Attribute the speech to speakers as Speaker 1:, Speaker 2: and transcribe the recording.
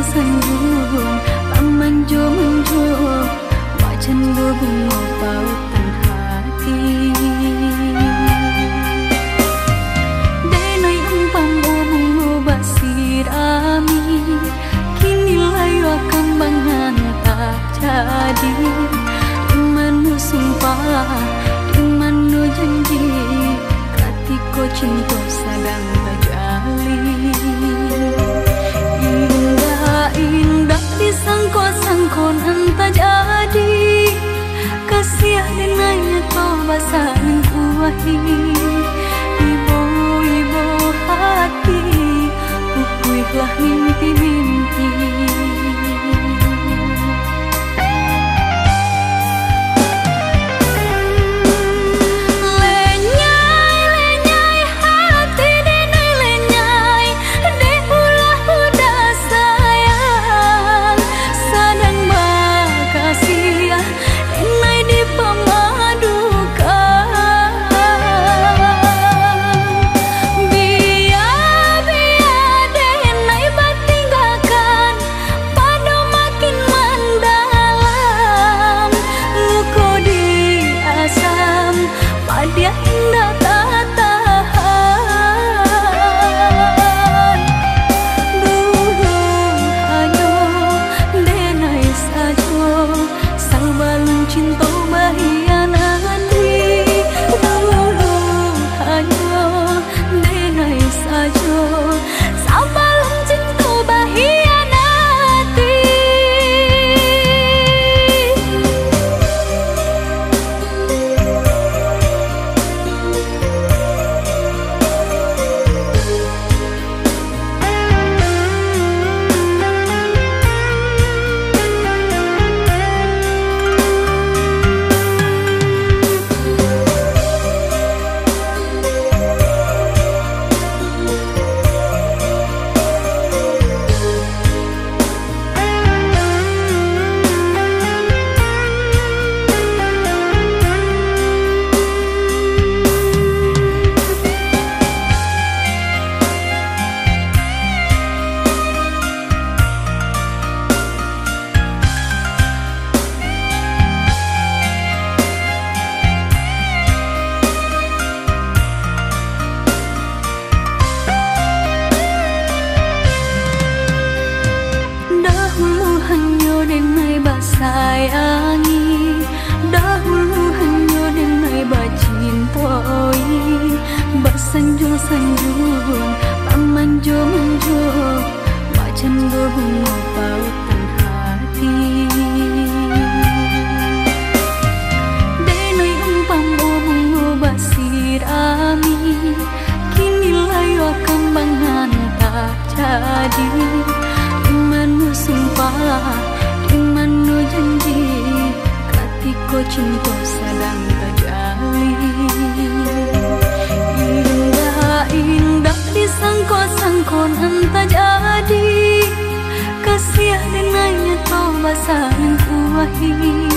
Speaker 1: sanjung pamanjo manjo wajan bunga pautan hati denai umpam bunga basirami kini layu kambangan tak jadi dimanu sumpah dimanu janji katiko cinta sedang terjali indah disangko-sangko entah jadi kasih dengannya kau basahin kuahi ibu hati pupuihlah mimpi-mimpi dia indah tak tahan dulu hanya denai saja sang balon cinta bahianati dulu hanya denai saja sang balon cinta bahianati sayangi dahulu hanya denai bacintoi basanjung-sanjung pamanjo-manjo wajan bunga pautan hati denai umpam bunga basirami kini layu kambangan tak jadi dimanu sumpah dimanu janji katiko cinta sedang terjali indah disangko-sangko entah jadi kasih dengannya kau basahin kuahi